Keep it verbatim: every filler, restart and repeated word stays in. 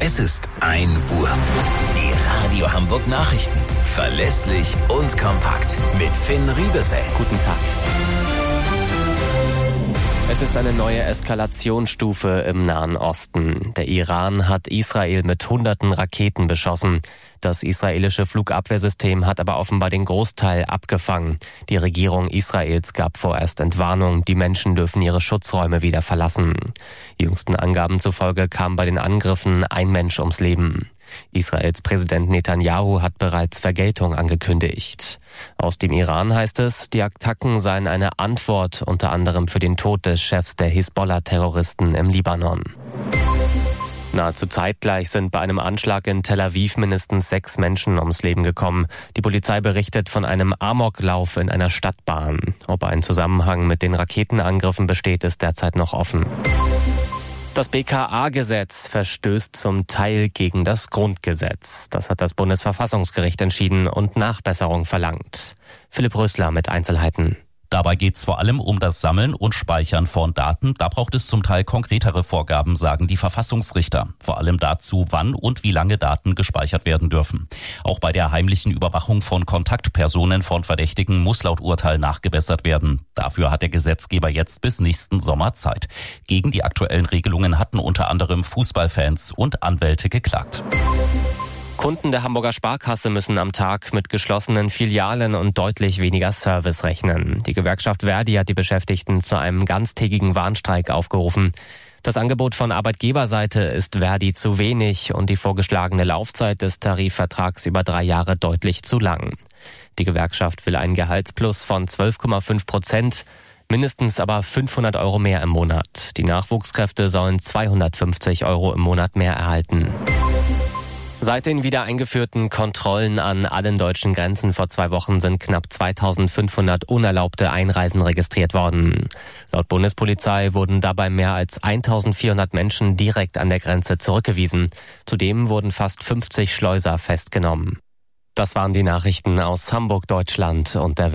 Es ist ein Uhr. Die Radio Hamburg Nachrichten. Verlässlich und kompakt. Mit Finn Riebesell. Guten Tag. Es ist eine neue Eskalationsstufe im Nahen Osten. Der Iran hat Israel mit hunderten Raketen beschossen. Das israelische Flugabwehrsystem hat aber offenbar den Großteil abgefangen. Die Regierung Israels gab vorerst Entwarnung, die Menschen dürfen ihre Schutzräume wieder verlassen. Jüngsten Angaben zufolge kam bei den Angriffen ein Mensch ums Leben. Israels Präsident Netanyahu hat bereits Vergeltung angekündigt. Aus dem Iran heißt es, die Attacken seien eine Antwort unter anderem für den Tod des Chefs der Hisbollah-Terroristen im Libanon. Nahezu zeitgleich sind bei einem Anschlag in Tel Aviv mindestens sechs Menschen ums Leben gekommen. Die Polizei berichtet von einem Amoklauf in einer Stadtbahn. Ob ein Zusammenhang mit den Raketenangriffen besteht, ist derzeit noch offen. Das B K A-Gesetz verstößt zum Teil gegen das Grundgesetz. Das hat das Bundesverfassungsgericht entschieden und Nachbesserung verlangt. Philipp Rösler mit Einzelheiten. Dabei geht es vor allem um das Sammeln und Speichern von Daten. Da braucht es zum Teil konkretere Vorgaben, sagen die Verfassungsrichter. Vor allem dazu, wann und wie lange Daten gespeichert werden dürfen. Auch bei der heimlichen Überwachung von Kontaktpersonen von Verdächtigen muss laut Urteil nachgebessert werden. Dafür hat der Gesetzgeber jetzt bis nächsten Sommer Zeit. Gegen die aktuellen Regelungen hatten unter anderem Fußballfans und Anwälte geklagt. Kunden der Hamburger Sparkasse müssen am Tag mit geschlossenen Filialen und deutlich weniger Service rechnen. Die Gewerkschaft Verdi hat die Beschäftigten zu einem ganztägigen Warnstreik aufgerufen. Das Angebot von Arbeitgeberseite ist Verdi zu wenig und die vorgeschlagene Laufzeit des Tarifvertrags über drei Jahre deutlich zu lang. Die Gewerkschaft will einen Gehaltsplus von zwölf Komma fünf Prozent, mindestens aber fünfhundert Euro mehr im Monat. Die Nachwuchskräfte sollen zweihundertfünfzig Euro im Monat mehr erhalten. Seit den wieder eingeführten Kontrollen an allen deutschen Grenzen vor zwei Wochen sind knapp zweitausendfünfhundert unerlaubte Einreisen registriert worden. Laut Bundespolizei wurden dabei mehr als eintausendvierhundert Menschen direkt an der Grenze zurückgewiesen. Zudem wurden fast fünfzig Schleuser festgenommen. Das waren die Nachrichten aus Hamburg, Deutschland und der Welt.